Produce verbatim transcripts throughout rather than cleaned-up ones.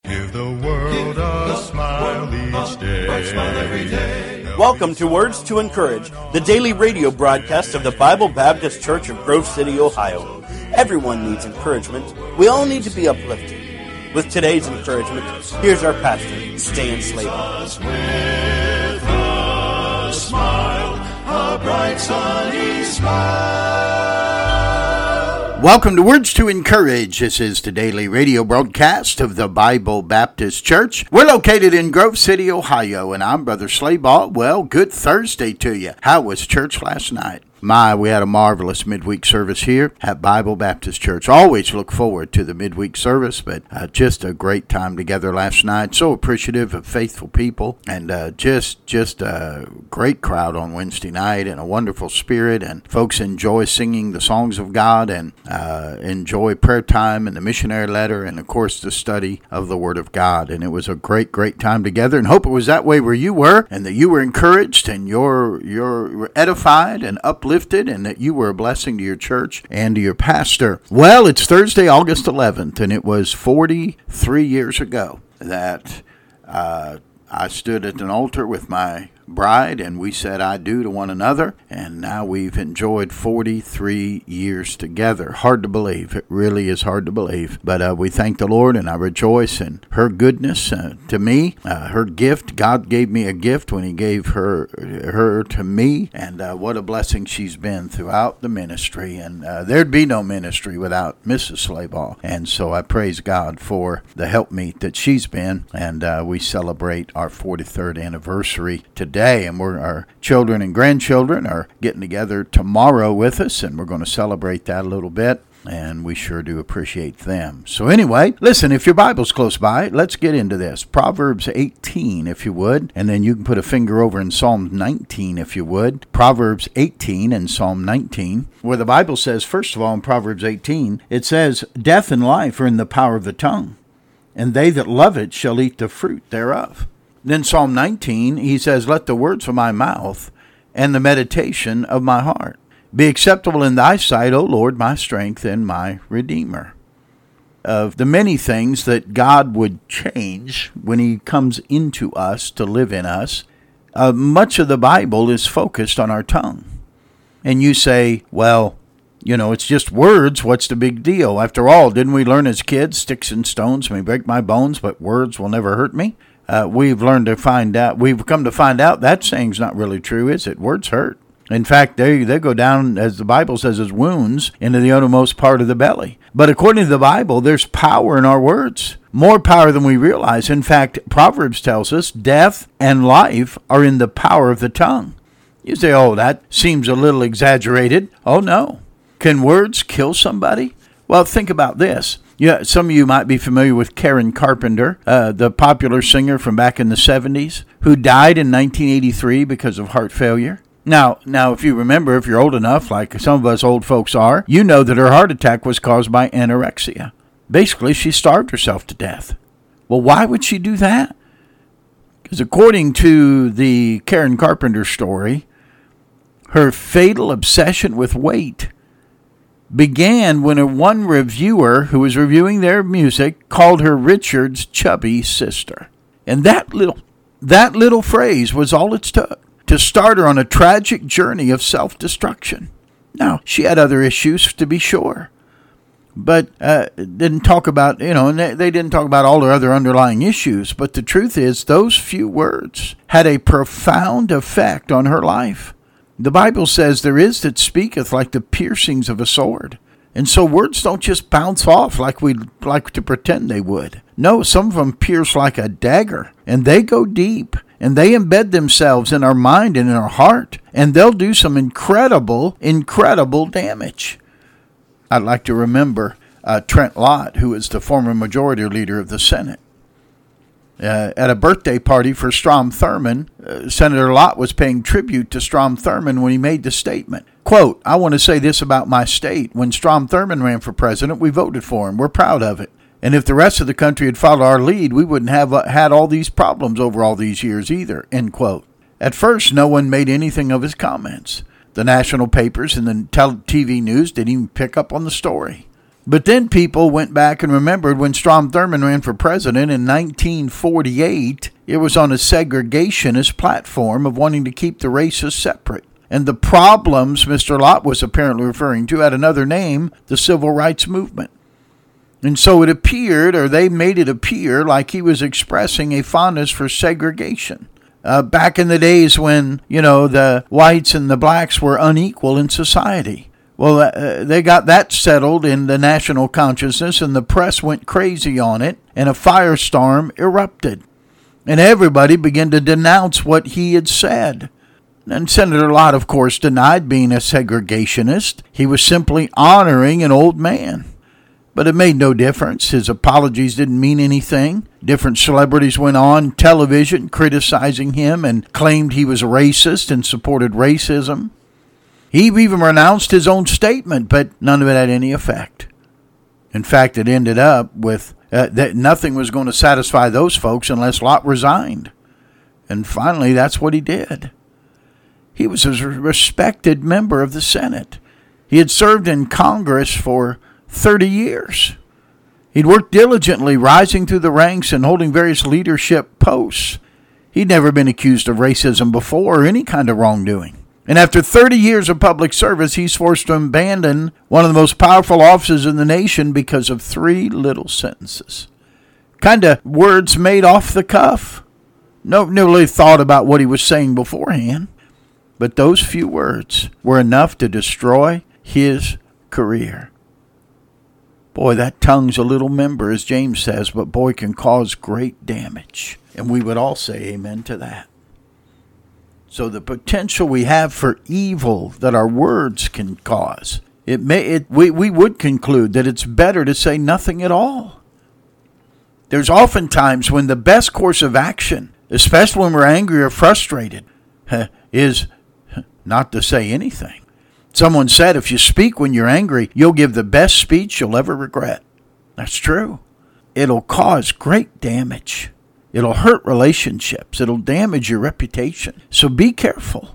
Give the world a smile each day. Welcome to Words to Encourage, the daily radio broadcast of the Bible Baptist Church of Grove City, Ohio. Everyone needs encouragement. We all need to be uplifted. With today's encouragement, here's our pastor, Stan Slater. With a smile, a bright sunny smile. Welcome to Words to Encourage. This is the daily radio broadcast of the Bible Baptist Church. We're located in Grove City, Ohio, and I'm Brother Slayball. Well, good Thursday to you. How was church last night? My, we had a marvelous midweek service here at Bible Baptist Church. Always look forward to the midweek service, but uh, just a great time together last night. So appreciative of faithful people, and uh, just just a great crowd on Wednesday night, and a wonderful spirit, and folks enjoy singing the songs of God, and uh, enjoy prayer time and the missionary letter, and of course the study of the Word of God. And it was a great, great time together, and hope it was that way where you were, and that you were encouraged, and you're, you're edified and uplifted, and that you were a blessing to your church and to your pastor. Well, it's Thursday, August eleventh, and it was forty-three years ago that uh, I stood at an altar with my bride, and we said I do to one another, and now we've enjoyed forty-three years together. Hard to believe. It really is hard to believe. But uh, we thank the Lord, and I rejoice in her goodness uh, to me, uh, her gift. God gave me a gift when he gave her her to me, and uh, what a blessing she's been throughout the ministry. And uh, there'd be no ministry without Missus Slayball, and so I praise God for the helpmeet that she's been, and uh, we celebrate our forty-third anniversary today. And we're, our children and grandchildren are getting together tomorrow with us, and we're going to celebrate that a little bit, and we sure do appreciate them. So anyway, listen, if your Bible's close by, let's get into this. Proverbs eighteen, if you would, and then you can put a finger over in Psalm nineteen, if you would. Proverbs eighteen and Psalm nineteen, where the Bible says, first of all, in Proverbs eighteen, it says, "Death and life are in the power of the tongue, and they that love it shall eat the fruit thereof." Then Psalm nineteen, he says, "Let the words of my mouth and the meditation of my heart be acceptable in thy sight, O Lord, my strength and my Redeemer." Of the many things that God would change when he comes into us to live in us, uh, much of the Bible is focused on our tongue. And you say, well, you know, it's just words. What's the big deal? After all, didn't we learn as kids, sticks and stones may break my bones, but words will never hurt me? Uh, we've learned to find out, we've come to find out that saying's not really true, is it? Words hurt. In fact, they, they go down, as the Bible says, as wounds into the outermost part of the belly. But according to the Bible, there's power in our words, more power than we realize. In fact, Proverbs tells us death and life are in the power of the tongue. You say, oh, that seems a little exaggerated. Oh, no. Can words kill somebody? Well, think about this. Yeah, some of you might be familiar with Karen Carpenter, uh, the popular singer from back in the seventies, who died in nineteen eighty-three because of heart failure. Now, now, if you remember, if you're old enough, like some of us old folks are, you know that her heart attack was caused by anorexia. Basically, she starved herself to death. Well, why would she do that? Because according to the Karen Carpenter story, her fatal obsession with weight began when a one reviewer who was reviewing their music called her Richard's chubby sister. And that little that little phrase was all it took to start her on a tragic journey of self-destruction. Now, she had other issues, to be sure, but uh, didn't talk about, you know, and they, they didn't talk about all her other underlying issues, but the truth is those few words had a profound effect on her life. The Bible says there is that speaketh like the piercings of a sword. And so words don't just bounce off like we like to pretend they would. No, some of them pierce like a dagger, and they go deep, and they embed themselves in our mind and in our heart, and they'll do some incredible, incredible damage. I'd like to remember uh, Trent Lott, who is the former majority leader of the Senate. Uh, at a birthday party for Strom Thurmond, uh, Senator Lott was paying tribute to Strom Thurmond when he made the statement. Quote, "I want to say this about my state. When Strom Thurmond ran for president, we voted for him. We're proud of it. And if the rest of the country had followed our lead, we wouldn't have uh, had all these problems over all these years either." End quote. At first, no one made anything of his comments. The national papers and the T V news didn't even pick up on the story. But then people went back and remembered when Strom Thurmond ran for president in nineteen forty-eight, it was on a segregationist platform of wanting to keep the races separate. And the problems Mister Lott was apparently referring to had another name, the Civil Rights Movement. And so it appeared, or they made it appear, like he was expressing a fondness for segregation. Uh, back in the days when, you know, the whites and the blacks were unequal in society. Well, uh, they got that settled in the national consciousness, and the press went crazy on it, and a firestorm erupted. And everybody began to denounce what he had said. And Senator Lott, of course, denied being a segregationist. He was simply honoring an old man. But it made no difference. His apologies didn't mean anything. Different celebrities went on television criticizing him and claimed he was racist and supported racism. He even renounced his own statement, but none of it had any effect. In fact, it ended up with uh, that nothing was going to satisfy those folks unless Lott resigned. And finally, that's what he did. He was a respected member of the Senate. He had served in Congress for thirty years. He'd worked diligently, rising through the ranks and holding various leadership posts. He'd never been accused of racism before or any kind of wrongdoing. And after thirty years of public service, he's forced to abandon one of the most powerful offices in the nation because of three little sentences. Kind of words made off the cuff. No, no really thought about what he was saying beforehand. But those few words were enough to destroy his career. Boy, that tongue's a little member, as James says, but boy, can cause great damage. And we would all say amen to that. So the potential we have for evil that our words can cause, it may it we, we would conclude that it's better to say nothing at all. There's often times when the best course of action, especially when we're angry or frustrated, is not to say anything. Someone said if you speak when you're angry, you'll give the best speech you'll ever regret. That's true. It'll cause great damage. It'll hurt relationships. It'll damage your reputation. So be careful.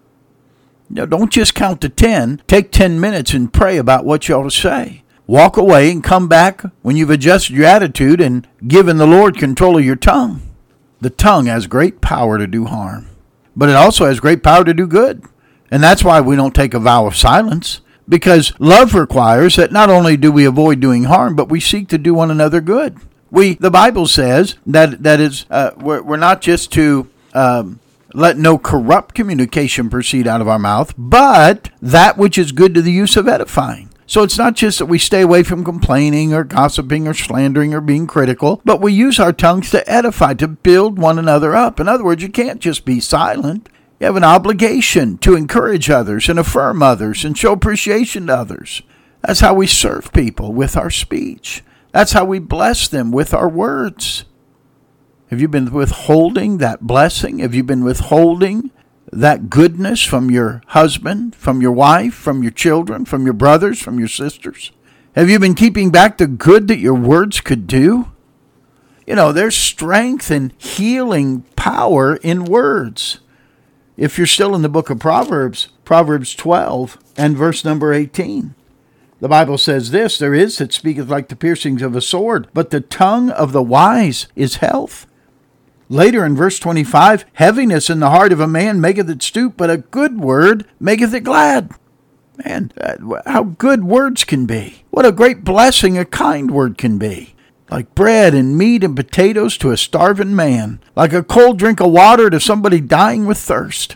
Now, don't just count to ten. Take ten minutes and pray about what you ought to say. Walk away and come back when you've adjusted your attitude and given the Lord control of your tongue. The tongue has great power to do harm, but it also has great power to do good. And that's why we don't take a vow of silence, because love requires that not only do we avoid doing harm, but we seek to do one another good. We, the Bible says that that is, uh, we're, we're not just to um, let no corrupt communication proceed out of our mouth, but that which is good to the use of edifying. So it's not just that we stay away from complaining or gossiping or slandering or being critical, but we use our tongues to edify, to build one another up. In other words, you can't just be silent. You have an obligation to encourage others and affirm others and show appreciation to others. That's how we serve people, with our speech. That's how we bless them, with our words. Have you been withholding that blessing? Have you been withholding that goodness from your husband, from your wife, from your children, from your brothers, from your sisters? Have you been keeping back the good that your words could do? You know, there's strength and healing power in words. If you're still in the book of Proverbs, Proverbs twelve and verse number eighteen, the Bible says this, there is that speaketh like the piercings of a sword, but the tongue of the wise is health. Later in verse twenty-five, heaviness in the heart of a man maketh it stoop, but a good word maketh it glad. Man, how good words can be. What a great blessing a kind word can be. Like bread and meat and potatoes to a starving man. Like a cold drink of water to somebody dying with thirst.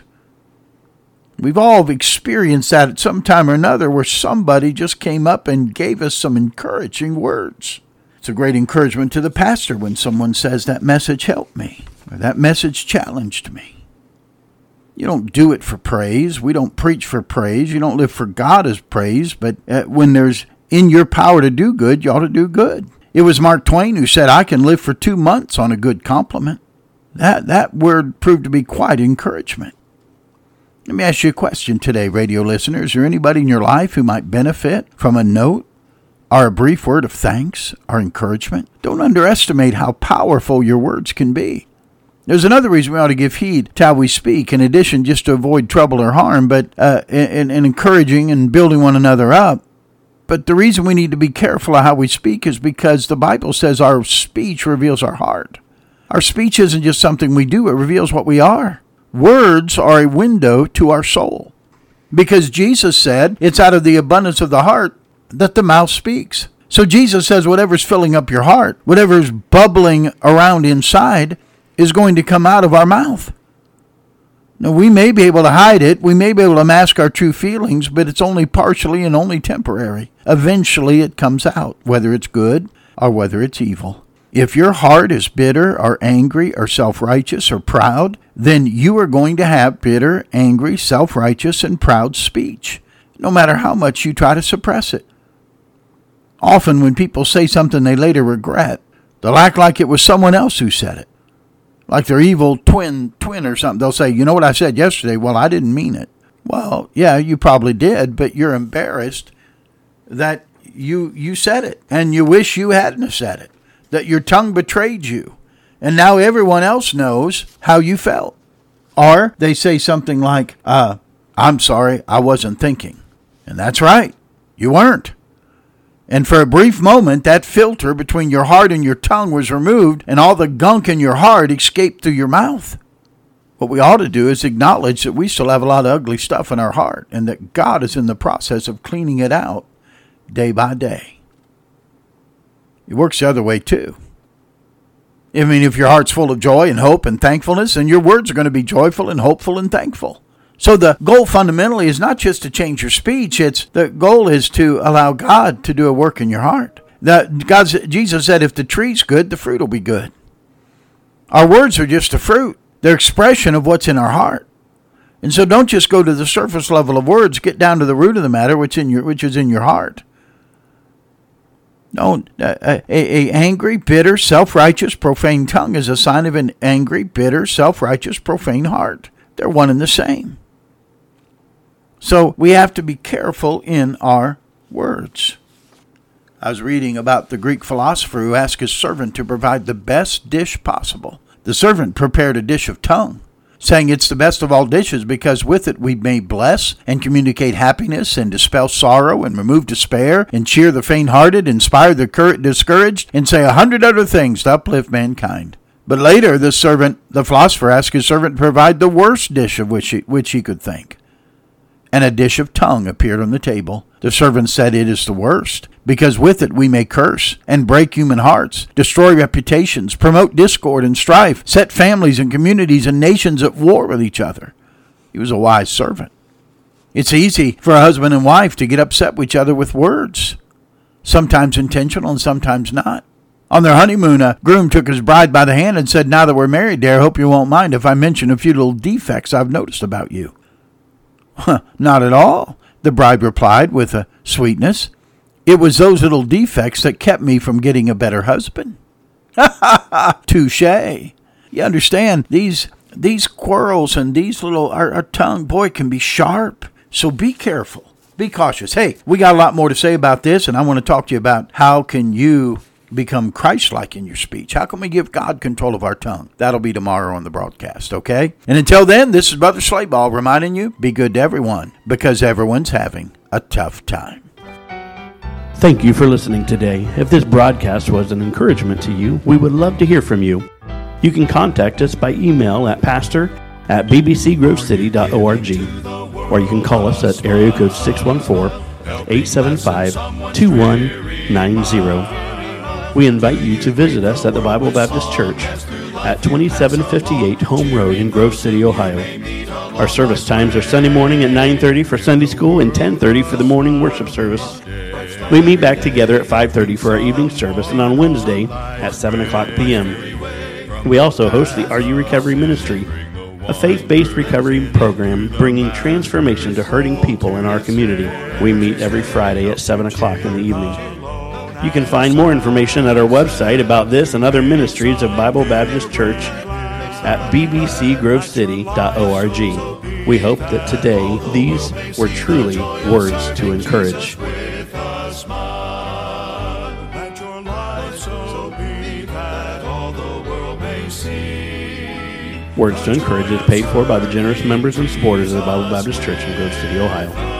We've all experienced that at some time or another where somebody just came up and gave us some encouraging words. It's a great encouragement to the pastor when someone says that message helped me or that message challenged me. You don't do it for praise. We don't preach for praise. You don't live for God as praise. But when there's in your power to do good, you ought to do good. It was Mark Twain who said, I can live for two months on a good compliment. That, that word proved to be quite encouragement. Let me ask you a question today, radio listeners. Is there anybody in your life who might benefit from a note or a brief word of thanks or encouragement? Don't underestimate how powerful your words can be. There's another reason we ought to give heed to how we speak, in addition just to avoid trouble or harm, but uh, in, in encouraging and building one another up. But the reason we need to be careful of how we speak is because the Bible says our speech reveals our heart. Our speech isn't just something we do, it reveals what we are. Words are a window to our soul. Because Jesus said, it's out of the abundance of the heart that the mouth speaks. So Jesus says whatever's filling up your heart, whatever's bubbling around inside, is going to come out of our mouth. Now, we may be able to hide it, we may be able to mask our true feelings, but it's only partially and only temporary. Eventually it comes out, whether it's good or whether it's evil. If your heart is bitter or angry or self-righteous or proud, then you are going to have bitter, angry, self-righteous, and proud speech, no matter how much you try to suppress it. Often when people say something they later regret, they'll act like it was someone else who said it. Like their evil twin twin or something. They'll say, you know what I said yesterday? Well, I didn't mean it. Well, yeah, you probably did, but you're embarrassed that you you said it, and you wish you hadn't said it, that your tongue betrayed you, and now everyone else knows how you felt. Or they say something like, uh, I'm sorry, I wasn't thinking. And that's right, you weren't. And for a brief moment, that filter between your heart and your tongue was removed, and all the gunk in your heart escaped through your mouth. What we ought to do is acknowledge that we still have a lot of ugly stuff in our heart, and that God is in the process of cleaning it out day by day. It works the other way, too. I mean, if your heart's full of joy and hope and thankfulness, then your words are going to be joyful and hopeful and thankful. So the goal fundamentally is not just to change your speech. It's the goal is to allow God to do a work in your heart. That God's, Jesus said, if the tree's good, the fruit will be good. Our words are just a fruit. They're expression of what's in our heart. And so don't just go to the surface level of words. Get down to the root of the matter, which in your which is in your heart. No, a, a, a angry, bitter, self-righteous, profane tongue is a sign of an angry, bitter, self-righteous, profane heart. They're one and the same. So we have to be careful in our words. I was reading about the Greek philosopher who asked his servant to provide the best dish possible. The servant prepared a dish of tongue, saying it's the best of all dishes because with it we may bless and communicate happiness and dispel sorrow and remove despair and cheer the faint-hearted, inspire the discouraged, and say a hundred other things to uplift mankind. But later the servant, the philosopher, asked his servant to provide the worst dish of which he, which he could think. And a dish of tongue appeared on the table. The servant said, it is the worst, because with it we may curse and break human hearts, destroy reputations, promote discord and strife, set families and communities and nations at war with each other. He was a wise servant. It's easy for a husband and wife to get upset with each other with words, sometimes intentional and sometimes not. On their honeymoon, a groom took his bride by the hand and said, now that we're married, dear, I hope you won't mind if I mention a few little defects I've noticed about you. Huh, not at all, the bride replied with a sweetness. It was those little defects that kept me from getting a better husband. Ha ha ha, touche. You understand, these these quarrels and these little, our, our tongue, boy, can be sharp. So be careful, be cautious. Hey, we got a lot more to say about this, and I want to talk to you about how can you become Christ-like in your speech. How can we give God control of our tongue? That'll be tomorrow on the broadcast, okay? And until then, this is Brother Slayball reminding you, be good to everyone, because everyone's having a tough time. Thank you for listening today. If this broadcast was an encouragement to you, we would love to hear from you. You can contact us by email at pastor at b b c grove city dot org, or you can call us at area code six one four, eight seven five, two one nine zero. We invite you to visit us at the Bible Baptist Church at twenty-seven fifty-eight Home Road in Grove City, Ohio. Our service times are Sunday morning at nine thirty for Sunday school and ten thirty for the morning worship service. We meet back together at five thirty for our evening service and on Wednesday at seven o'clock p.m. We also host the Are You Recovery Ministry, a faith-based recovery program bringing transformation to hurting people in our community. We meet every Friday at seven o'clock in the evening. You can find more information at our website about this and other ministries of Bible Baptist Church at b b c grove city dot org. We hope that today these were truly words to encourage. Words to Encourage is paid for by the generous members and supporters of the Bible Baptist Church in Grove City, Ohio.